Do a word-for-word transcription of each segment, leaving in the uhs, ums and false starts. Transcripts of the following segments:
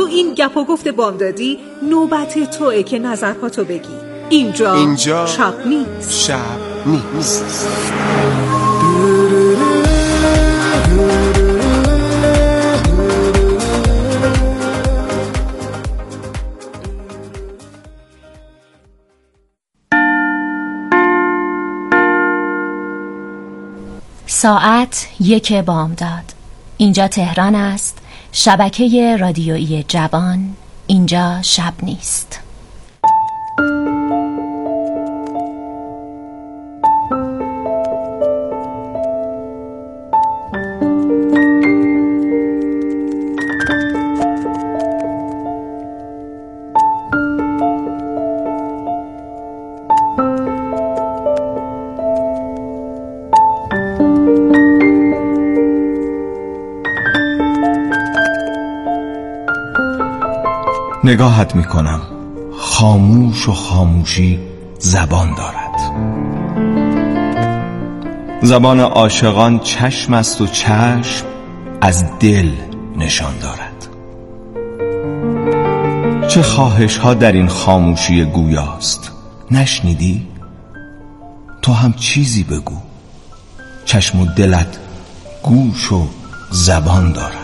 این گپ و گفت بامدادی نوبت توئه که نظرهاتو بگی. اینجا, اینجا شب نیست. شب نیست. ساعت یک بامداد. اینجا تهران است، شبکه رادیویی جوان. اینجا شب نیست. نگاهت میکنم، خاموش و خاموشی زبان دارد. زبان عاشقان چشم است و چشم از دل نشان دارد. چه خواهش ها در این خاموشی گویاست، نشنیدی؟ تو هم چیزی بگو، چشم و دلت گوش و زبان دارد.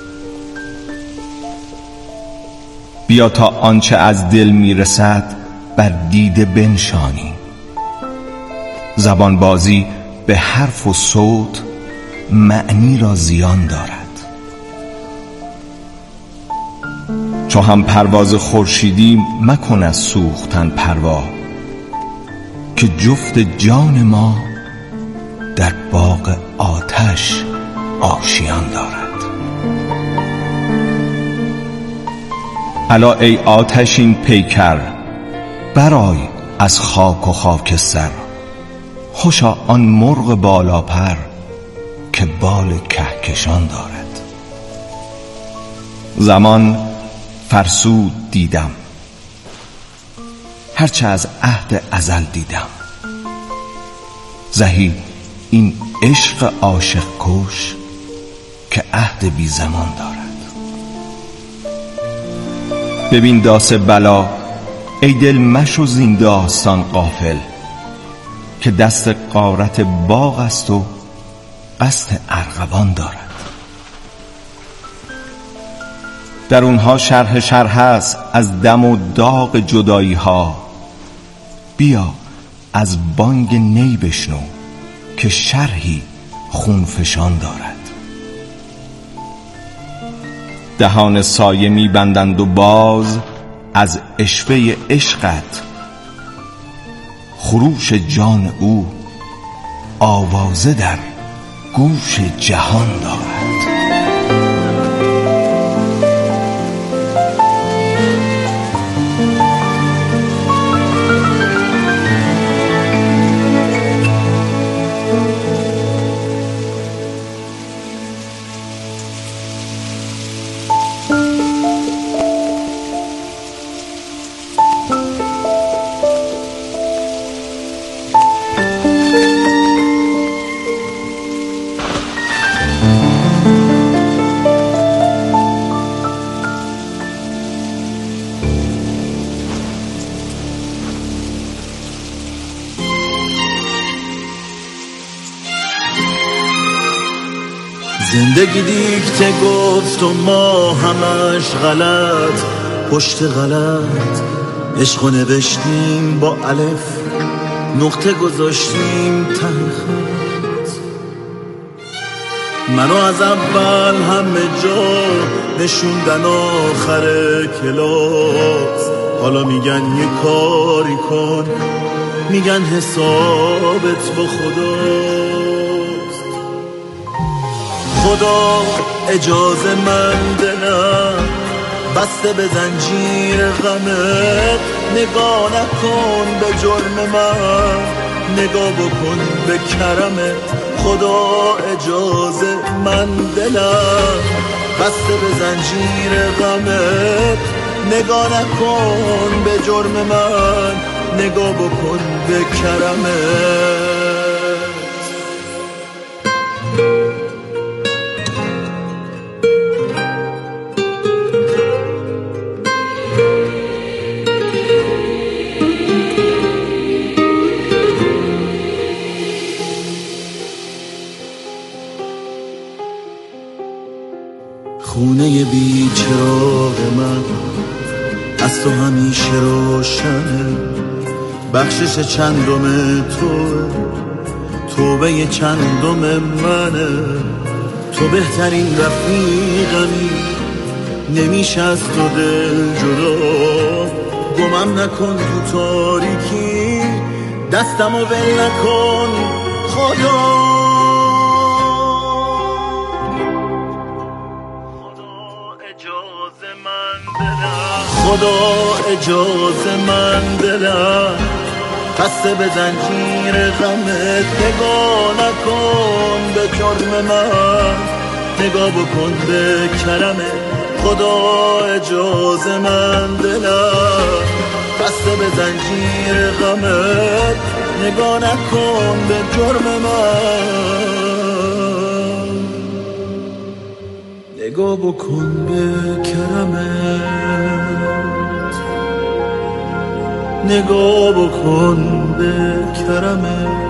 بیا تا آنچه از دل میرسد بر دیده بنشانی. زبان بازی به حرف و صوت معنی را زیان دارد. چو هم پرواز خورشیدی مکن از سوختن پروا، که جفت جان ما در باغ آتش آشیان دارد. الا ای آتشین پیکر، برآی از خاک و خاکستر. خوشا آن مرغ بالا پر که بال کهکشان دارد. زمان فرسود دیدم، هرچه از عهد ازل دیدم. زهی این عشق عاشق کش که عهد بی زمان دارد. ببین داس بلا، ای دل مشو زین داستان غافل، که دست غارت باغ است و قصد ارغوان دارد. در اونها شرح شرح است از دم و داغ جدایی ها. بیا از بانگ نی بشنو که شرحی خونفشان دارد. دهان سایه می بندند و باز از عشوه عشقت، خروش جان او آوازه در گوش جهان دارد. زندگی دیکته گفت و ما همش غلط پشت غلط. عشقو نوشتیم با الف، نقطه گذاشتیم ته خط. منو از اول همه جا نشوندن آخر کلاس. حالا میگن یه کاری کن، میگن حسابت با خداست. خدا اجازه من دلم بسته به زنجیر غمت. نگاه نکن به جرم من، نگاه بکن به کرمت. خدا اجازه من دلم بسته به زنجیر غمت. نگاه نکن به جرم من، نگاه بکن به کرمت. خونه بی چراغ من از تو همیشه روشنه، بخشش چندم تو، توبه چندم منه. تو بهترین رفیقمی، نمیشه از تو دل جدا. گمم نکن تو تاریکی، دستمو ول نکن خدا. خدا اجازه من دلم بسته به زنجیر غمت. نگاه نکن به جرم من، نگاه بکن به کرمت. خدا اجازه من دلم بسته به زنجیر غمت. نگاه نکن به جرم من، نگاه بکن به کرمت. نگاه بکن به کرمت.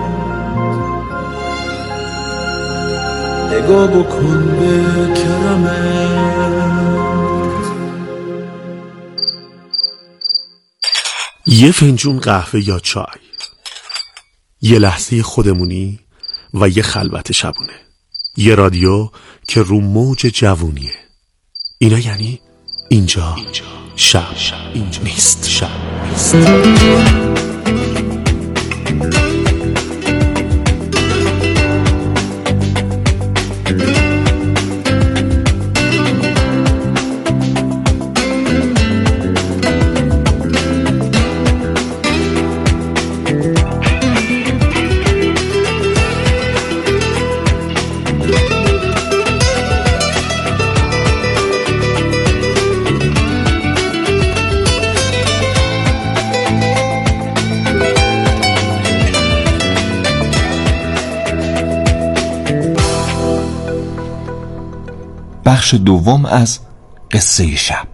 نگاه بکن به کرمت. یه فنجون قهوه یا چای، یه لحظه خودمونی و یه خلوت شبونه، یه رادیو که رو موج جوونیه. اینا یعنی اینجا, اینجا. شب. شب اینجا نیست. شب نیست. بخش دوم از قصه شب.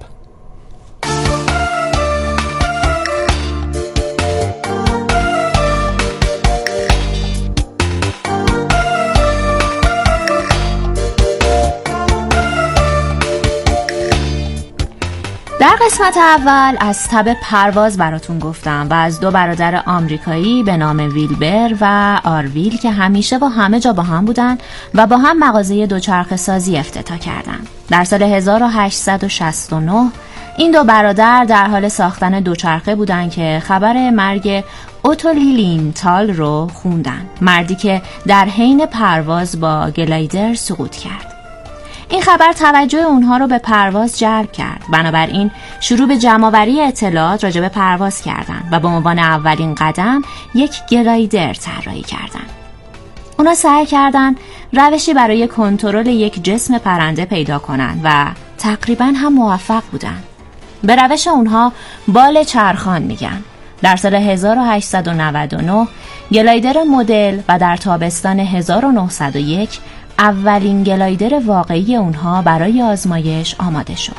در قسمت اول از تب پرواز براتون گفتم و از دو برادر آمریکایی به نام ویلبر و آرویل که همیشه با همه جا با هم بودن و با هم مغازه دوچرخه سازی افتتاح کردن. در سال هزار و هشتصد و شصت و نه این دو برادر در حال ساختن دوچرخه بودن که خبر مرگ اوتو لیلینتال رو خوندن، مردی که در حین پرواز با گلایدر سقوط کرد. این خبر توجه اونها رو به پرواز جلب کرد، بنابراین شروع به جمع‌آوری اطلاعات راجع به پرواز کردن و به عنوان اولین قدم یک گلایدر طراحی کردن. اونا سعی کردن روشی برای کنترل یک جسم پرنده پیدا کنن و تقریباً هم موفق بودن. به روش اونها بال چرخان میگن. در سال هزار و هشتصد و نود و نه گلایدر مدل و در تابستان هزار و نهصد و یک اولین گلایدر واقعی اونها برای آزمایش آماده شد.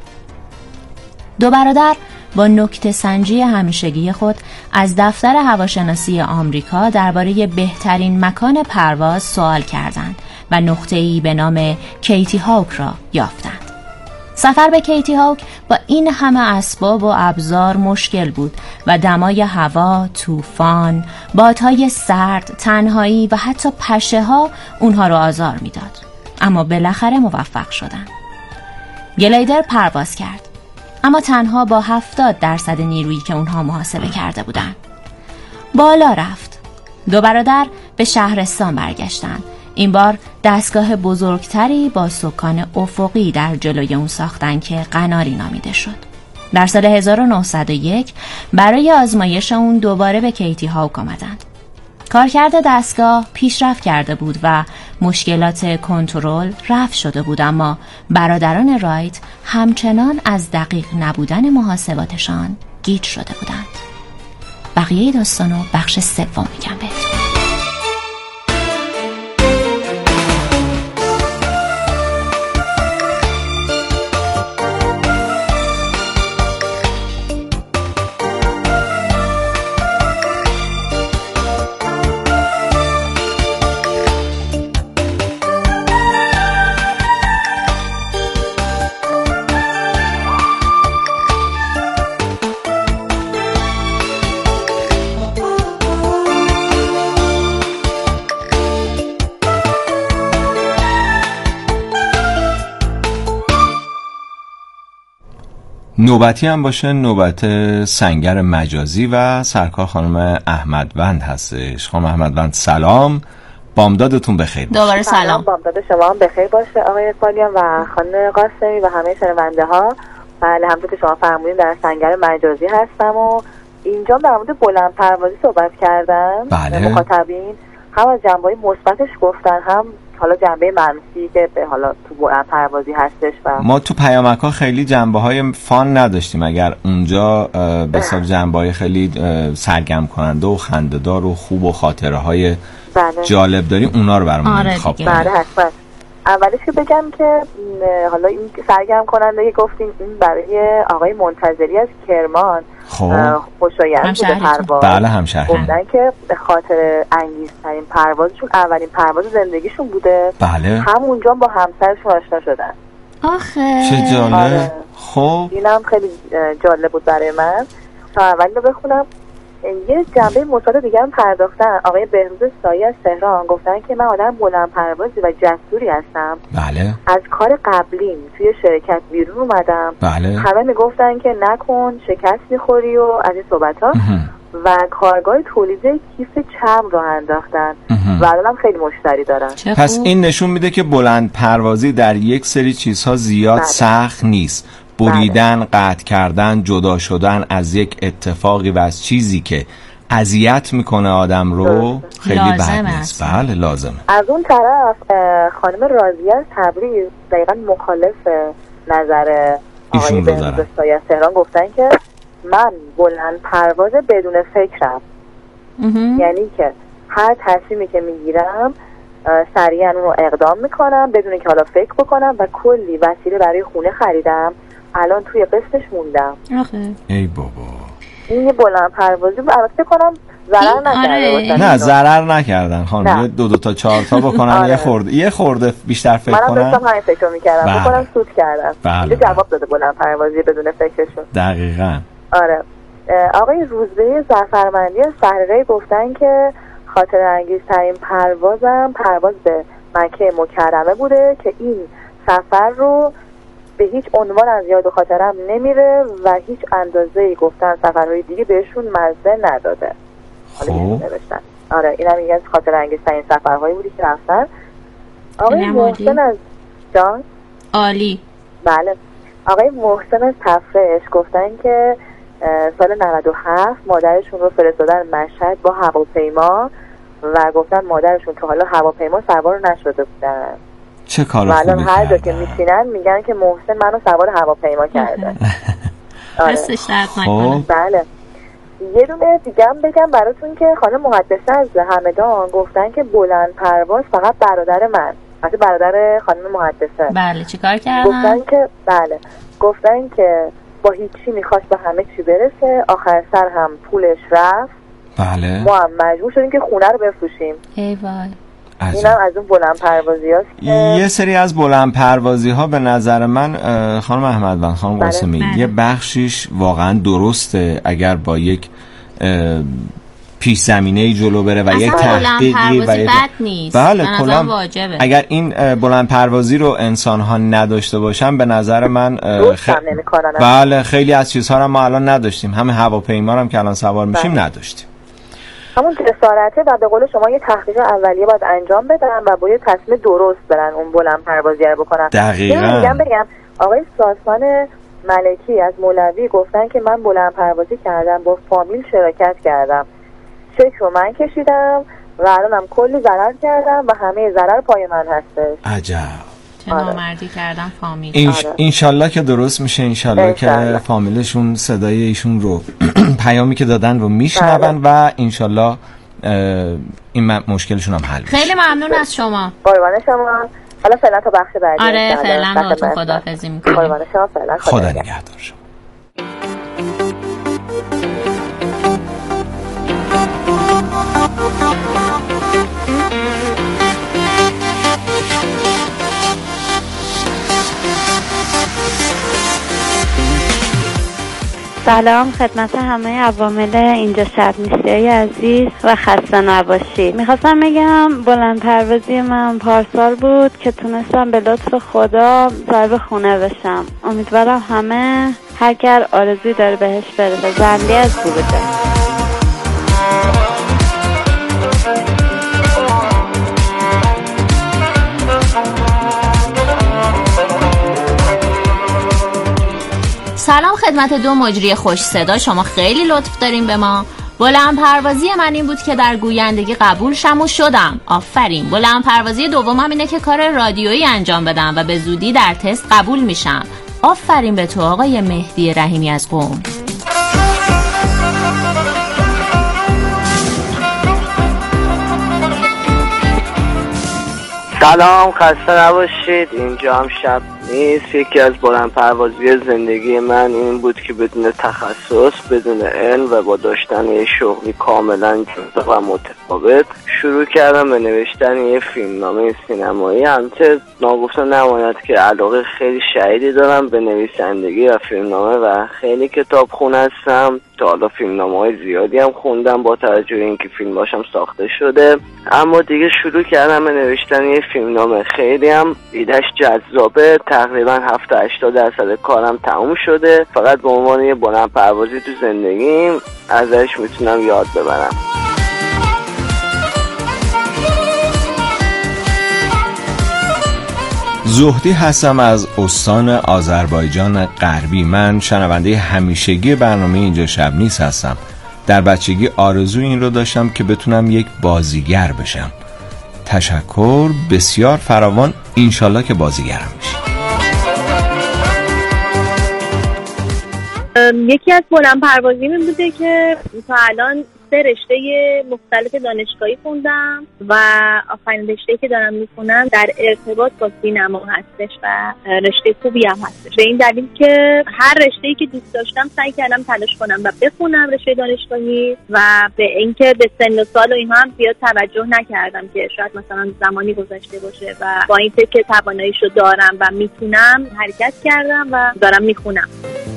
دو برادر با نکته سنجی همیشگی خود از دفتر هواشناسی آمریکا درباره بهترین مکان پرواز سوال کردند و نقطه‌ای به نام کیتی هاوک را یافتند. سفر به کیتی هاوک با این همه اسباب و ابزار مشکل بود و دمای هوا، طوفان، بادهای سرد، تنهایی و حتی پشه ها اونها رو آزار میداد. اما بالاخره موفق شدند. گلایدر پرواز کرد، اما تنها با هفتاد درصد نیرویی که اونها محاسبه کرده بودند. بالا رفت. دو برادر به شهرستان برگشتند. این بار دستگاه بزرگتری با سکان افقی در جلوی اون ساختن که قناری نامیده شد. در سال هزار و نهصد و یک برای آزمایش اون دوباره به کیتی هاوک آمدند. کارکرد دستگاه پیشرفت کرده بود و مشکلات کنترل رفع شده بود، اما برادران رایت همچنان از دقیق نبودن محاسباتشان گیج شده بودند. بقیه داستانو بخش سوم میگم بهتون. نوبتی هم باشه نوبت سنگر مجازی و سرکار خانم احمدوند هستش. خانم احمدوند سلام، بامدادتون بخیر. دوباره سلام. بامداد شما هم بخیر باشه آقای اقبالیان و خانم قاسمی و همه شنونده ها. بله همونطور که شما فرمودین در سنگر مجازی هستم و اینجا در مورد بلند پروازی صحبت کردن. بله. مخاطبین هم از جنبه‌های مثبتش گفتن، هم حالا جنبه منفی که به حالا تو بلند پروازی هستش. و ما تو پیامک‌ها خیلی جنبه‌های فان نداشتیم، اگر اونجا به حساب جنبه‌های خیلی سرگرم کننده و خنده‌دار و خوب و خاطره‌های بله. جالب داریم اونا رو برامون انتخاب کنیم. بله حتما. اولش که بگم که حالا این سرگرم کننده که گفتیم این برای آقای منتظری از کرمان خب خوشایند بوده پرواز. بله همشهری. گفتن که به خاطر انگیزترین پروازشون اولین پرواز زندگیشون بوده. بله. همونجا با همسرشون آشنا شدن. آخه چه جالب. آره. خب اینم خیلی جالب بود برای من. تا اولی رو بخونم. یه جنبه مثبت دیگه هم پرداختن. آقای بهروز سایی از تهران گفتن که من آدم بلند پروازی و جسوری هستم. بله. از کار قبلیم توی شرکت بیرون اومدم. بله. همه میگفتن که نکن شکست میخوری و از این صحبت ها و کارگاه تولید کیف چرم رو انداختن و الان خیلی مشتری دارن. پس این نشون میده که بلند پروازی در یک سری چیزها زیاد بله. سخت نیست. بریدن، بله. قطع کردن، جدا شدن از یک اتفاقی و از چیزی که اذیت میکنه آدم رو خیلی بد نیست. بله لازمه. از اون طرف خانم راضیه از تبریز دقیقاً مخالف نظر آقای بهروز سایی از تهران گفتن که من بلند پرواز بدون فکرم. یعنی که هر تصمیمی که میگیرم سریعا اون رو اقدام میکنم بدون اینکه حالا فکر بکنم و کلی وسیله برای خونه خریدم، الان توی قسطش موندم. آخه ای بابا این یه بلند پروازی بود. البته کنم ضرر نکرده. نه ضرر نکردن خانم، دو دو تا چهار تا بکنن. آره. یه خورده یه خورده بیشتر فکر کنن. منم داشتم همین فکر میکردم. بله. بکنم سود کردم. بله. اینجا جواب داده بلند پروازی بدون فکرشون. دقیقاً. آره. آقای روزبه ظفرمندی از صحرای گفتن که خاطر انگیزترین پروازم پرواز به مکه مکرمه بوده که این سفر رو به هیچ عنوان از یاد و خاطرم نمیره و هیچ اندازه‌ای گفتن سفرهای دیگه بهشون مزه نداده. خب آره اینم میگن خاطر انگیزترین سفرهایی بودی که رفتن. آقای محسن از جان عالی. بله. آقای محسن از تفرش گفتن که سال نود و هفت مادرشون رو فرستادن مشهد با هواپیما و گفتن مادرشون تا حالا هواپیما سوار نشده بودن. چه کار خوبی کردن. هر جا که میشینن میگن که محسن منو سوار هواپیما کرده. دستش درد نکنه. بله. یه دونه دیگه هم بگم براتون که خانم محدثه از همدان گفتن که بلند پرواز فقط برادر من، مثلا برادر خانم محدثه. بله چیکار کردن؟ گفتن که بله گفتن که با هیچی میخواست به همه چی برسه، آخر سر هم پولش رفت. بله. ما هم مجبور شدیم که خونه رو بفروشیم. ای وای. اینم از اون بلند پروازی هاست که یه سری از بلند پروازی ها به نظر من خانم احمدوند خانم قاسمی بله. یه بخشیش واقعا درسته اگر با یک پیش زمینه جلو بره و یک تحقیقی و یک بد نیست. بله کلا اگر این بلند پروازی رو انسان ها نداشته باشن به نظر من خ... بله خیلی از چیزها رو ما الان نداشتیم. همین هواپیما هم که الان سوار میشیم بله. نداشتیم. همون جسارته و به قول شما یه تحقیق اولیه باید انجام بدن و با یه تصمیم درست برن اون بلند پروازی رو بکنن. دقیقاً. میگم بگم آقای ساسان ملکی از مولوی گفتن که من بلند پروازی کردم با فامیل شرکت کردم، چک رو من کشیدم و الانم کلی ضرر کردم و همه ضرر پای من هستش. عجب. چه نامردی کردم فامیل. این آره. انشالله که درست میشه، انشالله که فامیلشون صدای ایشون رو پیامی که دادن رو میشنون و انشالله این مشکلشون هم حل میشه. خیلی ممنون از شما. قربان شما. حالا فعلا تا بخش بعدی. آره فعلا باهاتون خداحافظی میکنم. قربان شما فعلا. خدا نگهدار شما. سلام خدمت همه عوامل اینجا شب میسیای عزیز و خسته نباشید. میخواستم بگم بلند پروازی من پارسال بود که تونستم به لطف خدا صاحب خونه بشم. امیدوارم همه هر کر آرزوی داره بهش برسه. زنده از بروجرد. سلام خدمت دو مجری خوش صدا، شما خیلی لطف دارین به ما. بلند پروازی من این بود که در گویندگی قبول شم و شدم. آفرین. بلند پروازی دومم اینه که کار رادیویی انجام بدم و به زودی در تست قبول میشم. آفرین به تو آقای مهدی رحیمی از قم. سلام، خسته نباشید. اینجا هم شب نیست. یکی از بلند پروازی زندگی من این بود که بدون تخصص، بدون علم و با داشتن یه شغلی کاملا جدا و متفاوت شروع کردم به نوشتن یه فیلمنامه سینمایی. همچنین ناگفته نماند که علاقه خیلی شدیدی دارم به نویسندگی و فیلمنامه و خیلی کتاب خون هستم. تا حالا فیلمنامه های زیادی هم خوندم با توجه اینکه فیلم هاشم ساخته شده، اما دیگه شروع کردم به نوشتن یه فیلمنامه. خیلی هم ایدهش جذابه. تقریبا هفتاد هشتاد درصد کارم تموم شده. فقط به عنوان یه بلند پروازی تو زندگیم ازش میتونم یاد ببرم. زهدی هستم از استان آذربایجان غربی. من شنونده همیشگی برنامه اینجا شب نیست هستم. در بچگی آرزوی این رو داشتم که بتونم یک بازیگر بشم. تشکر بسیار فراوان. انشالله که بازیگرم میشم. یکی از بلند پروازیم این بوده که تا الان سه رشته مختلف دانشگاهی خوندم و آخرین رشته‌ای که دارم میخونم در ارتباط با سینما هستش و رشته خوبی هم هستش. به این دلیل که هر رشته‌ای که دوست داشتم سعی کردم تلاش کنم و بخونم رشته دانشگاهی و به اینکه به سن و سال و اینها هم زیاد توجه نکردم که شاید مثلا زمانی گذشته باشه و با این فکر که تواناییشو دارم و میتونم حرکت کردم و دارم میخونم.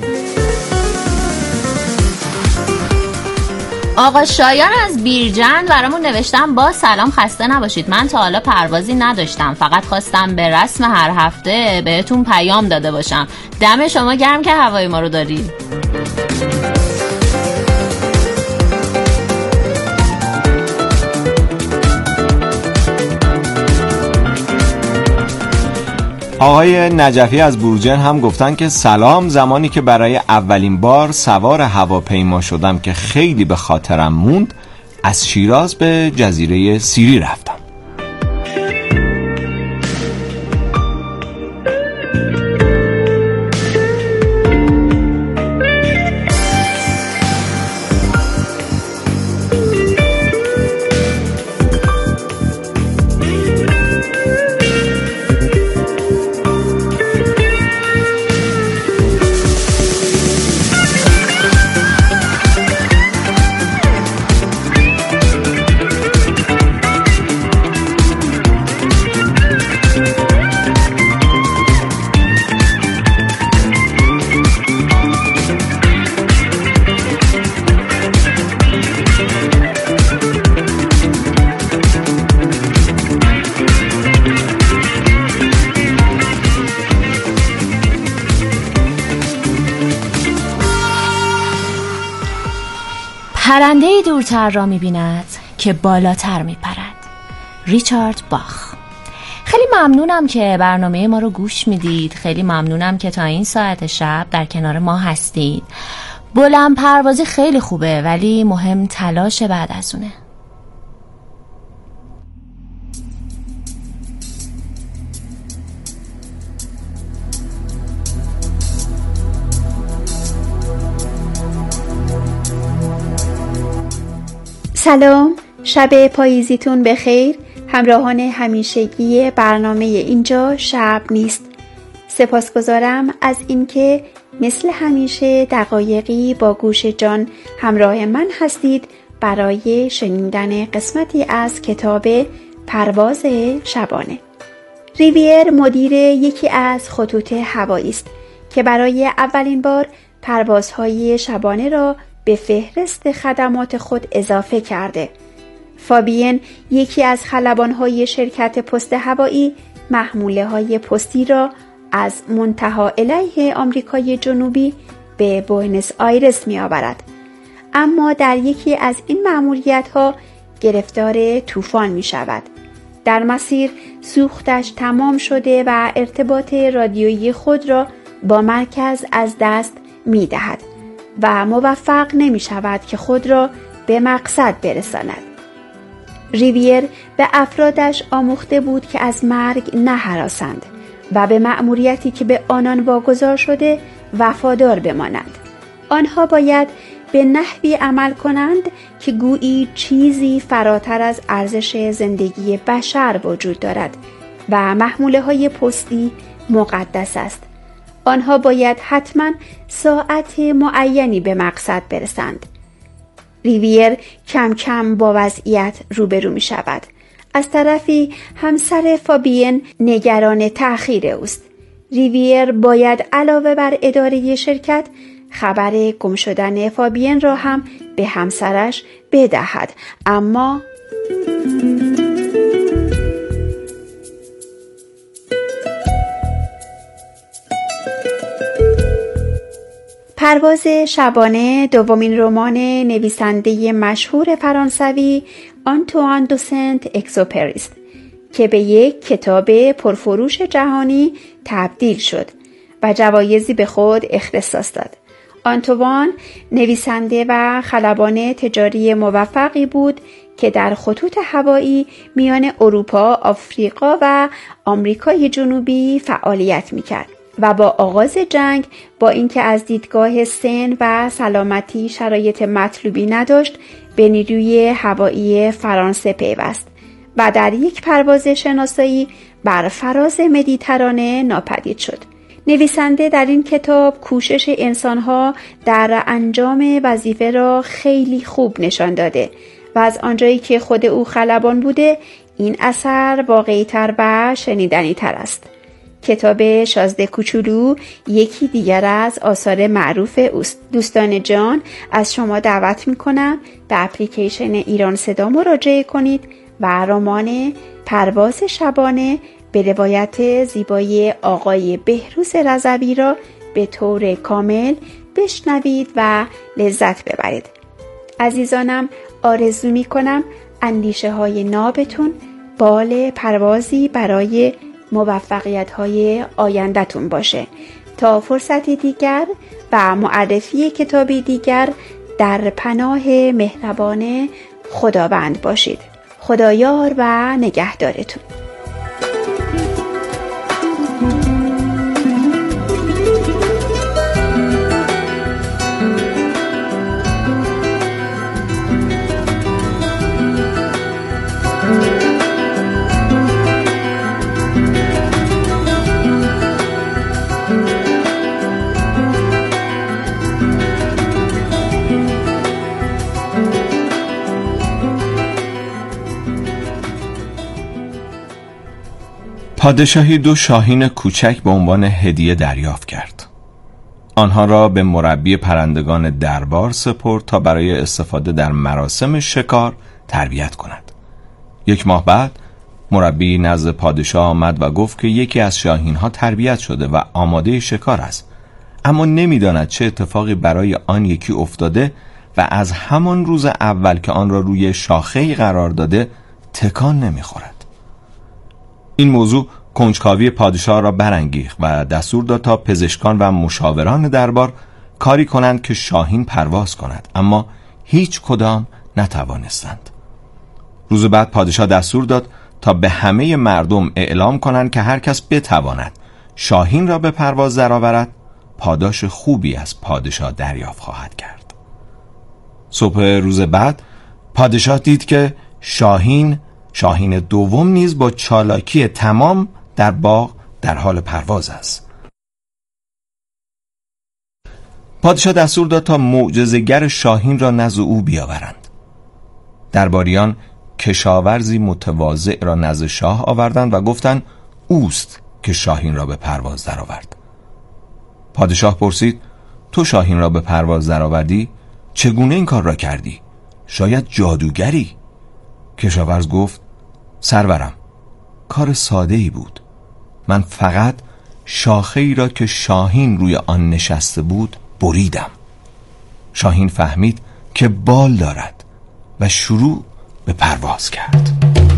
آقا شایان از بیرجند برامون نوشتم با سلام خسته نباشید. من تا حالا پروازی نداشتم، فقط خواستم به رسم هر هفته بهتون پیام داده باشم. دم شما گرم که هوای ما رو داری. آقای نجفی از بروجرد هم گفتن که سلام. زمانی که برای اولین بار سوار هواپیما شدم که خیلی به خاطرم موند، از شیراز به جزیره سیری رفتم. پرنده دورتر را می‌بیند که بالاتر می‌پرد. ریچارد باخ. خیلی ممنونم که برنامه ما رو گوش میدید. خیلی ممنونم که تا این ساعت شب در کنار ما هستید. بلند پروازی خیلی خوبه ولی مهم تلاش بعد از اونه. سلام، شب پاییزیتون بخیر. همراهان همیشگی برنامه اینجا شب نیست، سپاسگزارم از اینکه مثل همیشه دقایقی با گوش جان همراه من هستید برای شنیدن قسمتی از کتاب پرواز شبانه. ریویر مدیر یکی از خطوط هوایی است که برای اولین بار پروازهای شبانه را به فهرست خدمات خود اضافه کرده. فابین یکی از خلبان‌های شرکت پست هوایی محموله‌های پستی را از منتها علیه آمریکای جنوبی به بوئنوس آیرس می آورد. اما در یکی از این مأموریت‌ها گرفتار طوفان می شود. در مسیر سوختش تمام شده و ارتباط رادیویی خود را با مرکز از دست می دهد و موفق نمی شود که خود را به مقصد برساند. ریویر به افرادش آموخته بود که از مرگ نهراسند و به مأموریتی که به آنان واگذار شده وفادار بمانند. آنها باید به نحوی عمل کنند که گویی چیزی فراتر از ارزش زندگی بشر وجود دارد و محموله های پستی مقدس است. آنها باید حتما ساعت معینی به مقصد برسند. ریویر کم کم با وضعیت روبرو می شود. از طرفی همسر فابین نگران تأخیر اوست. ریویر باید علاوه بر اداره شرکت خبر گم شدن فابین را هم به همسرش بدهد. اما پرواز شبانه دومین رمان نویسنده مشهور فرانسوی آنتوان دو سنت اگزوپری است که به یک کتاب پرفروش جهانی تبدیل شد و جوایزی به خود اختصاص داد. آنتوان نویسنده و خلبان تجاری موفقی بود که در خطوط هوایی میان اروپا، آفریقا و آمریکای جنوبی فعالیت میکرد و با آغاز جنگ با اینکه از دیدگاه سن و سلامتی شرایط مطلوبی نداشت به نیروی هوایی فرانسه پیوست و در یک پرواز شناسایی بر فراز مدیترانه ناپدید شد. نویسنده در این کتاب کوشش انسانها در انجام وظیفه را خیلی خوب نشان داده و از آنجایی که خود او خلبان بوده این اثر واقعی‌تر و شنیدنی‌تر است. کتاب شازده کوچولو یکی دیگر از آثار معروف اوست. دوستان جان، از شما دعوت می‌کنم به اپلیکیشن ایران صدا مراجعه کنید و رمان پرواز شبانه به روایت زیبای آقای بهروز رضوی را به طور کامل بشنوید و لذت ببرید. عزیزانم، آرزو می‌کنم اندیشه های نابتون بال پروازی برای موفقیت‌های آینده‌تون باشه. تا فرصتی دیگر و معرفی کتابی دیگر در پناه مهربان خداوند باشید. خدایار و نگهدارتون. پادشاهی دو شاهین کوچک به عنوان هدیه دریافت کرد. آنها را به مربی پرندگان دربار سپرد تا برای استفاده در مراسم شکار تربیت کند. یک ماه بعد مربی نزد پادشاه آمد و گفت که یکی از شاهین ها تربیت شده و آماده شکار است، اما نمیداند چه اتفاقی برای آن یکی افتاده و از همان روز اول که آن را روی شاخه‌ای قرار داده تکان نمیخورد. این موضوع کنجکاوی پادشاه را برانگیخت و دستور داد تا پزشکان و مشاوران دربار کاری کنند که شاهین پرواز کند، اما هیچ کدام نتوانستند. روز بعد پادشاه دستور داد تا به همه مردم اعلام کنند که هر کس بتواند شاهین را به پرواز درآورد پاداش خوبی از پادشاه دریافت خواهد کرد. صبح روز بعد پادشاه دید که شاهین شاهین دوم نیز با چالاکی تمام در باغ در حال پرواز است. پادشاه دستور داد تا معجزه‌گر شاهین را نزد او بیاورند. درباریان کشاورزی متواضع را نزد شاه آوردند و گفتند اوست که شاهین را به پرواز درآورد. پادشاه پرسید تو شاهین را به پرواز درآوردی؟ چگونه این کار را کردی؟ شاید جادوگری؟ کشاورز گفت سرورم، کار ساده ای بود. من فقط شاخه‌ای را که شاهین روی آن نشسته بود بریدم. شاهین فهمید که بال دارد و شروع به پرواز کرد.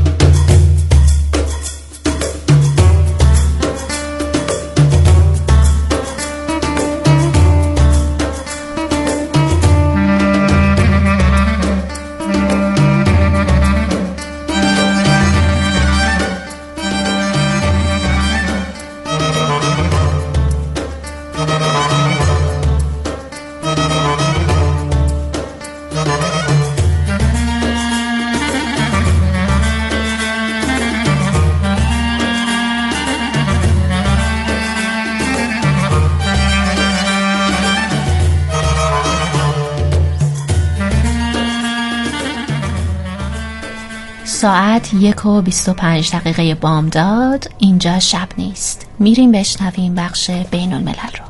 ساعت یک و بیست و پنج دقیقه بامداد. اینجا شب نیست. میریم بشنویم بخش بین الملل رو.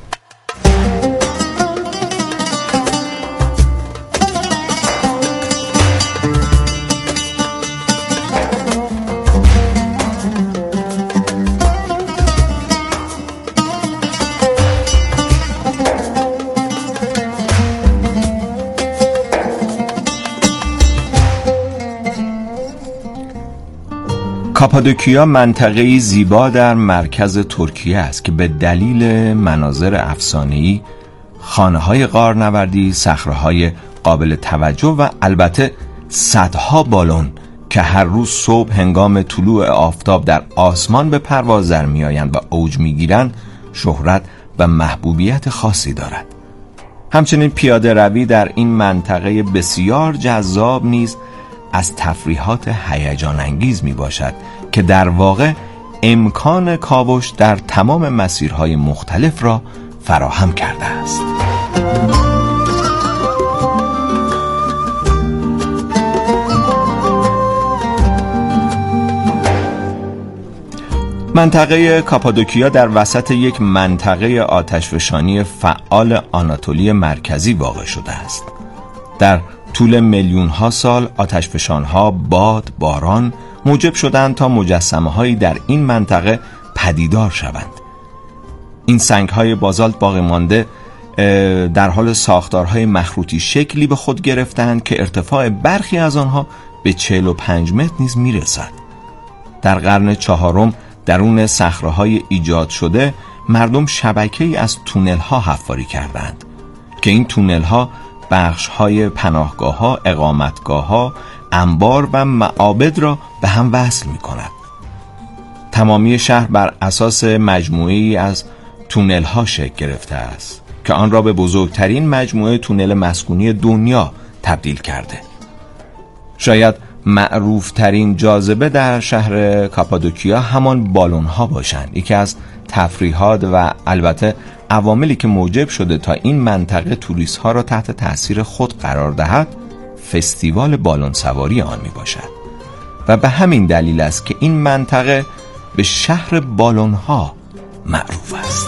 کاپادوکیا منطقه‌ای زیبا در مرکز ترکیه است که به دلیل مناظر افسانه‌ای، خانه‌های غارنوردی، صخره‌های قابل توجه و البته صدها بالون که هر روز صبح هنگام طلوع آفتاب در آسمان به پرواز در می‌آیند و اوج می‌گیرند، شهرت و محبوبیت خاصی دارد. همچنین پیاده روی در این منطقه بسیار جذاب نیز از تفریحات هیجان انگیز می باشد که در واقع امکان کاوش در تمام مسیرهای مختلف را فراهم کرده است. منطقه کاپادوکیا در وسط یک منطقه آتشفشانی فعال آناتولی مرکزی واقع شده است. در طول میلیون ها سال آتشفشان ها، باد، باران موجب شدند تا مجسمه هایی در این منطقه پدیدار شوند. این سنگ های بازالت باقی مانده در حال ساختارهای مخروطی شکلی به خود گرفتند که ارتفاع برخی از آنها به چهل و پنج متر نیز میرسد. در قرن چهارم درون صخره‌های ایجاد شده مردم شبکه‌ای از تونل ها حفاری کردند که این تونل ها بخش های پناهگاه ها، اقامتگاه ها، انبار و معابد را به هم وصل می کند. تمامی شهر بر اساس مجموعه‌ای از تونل ها شکل گرفته است که آن را به بزرگترین مجموعه تونل مسکونی دنیا تبدیل کرده. شاید معروف ترین جاذبه در شهر کاپادوکیا همان بالون ها باشند. یکی از تفریحات و البته عواملی که موجب شده تا این منطقه توریست ها را تحت تأثیر خود قرار دهد، فستیوال بالون سواری آن می باشد و به همین دلیل است که این منطقه به شهر بالون ها معروف است.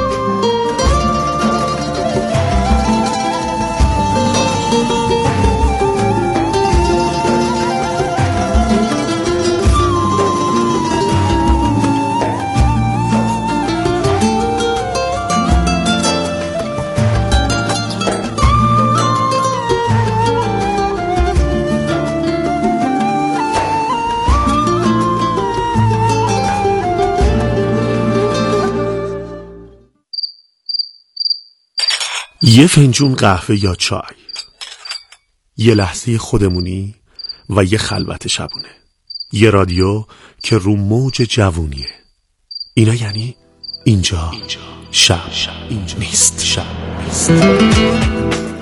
یه فنجون قهوه یا چای، یه لحظه خودمونی و یه خلوت شبونه، یه رادیو که رو موج جوونیه. اینا یعنی اینجا, اینجا. شب, شب. اینجا نیست. شب نیست.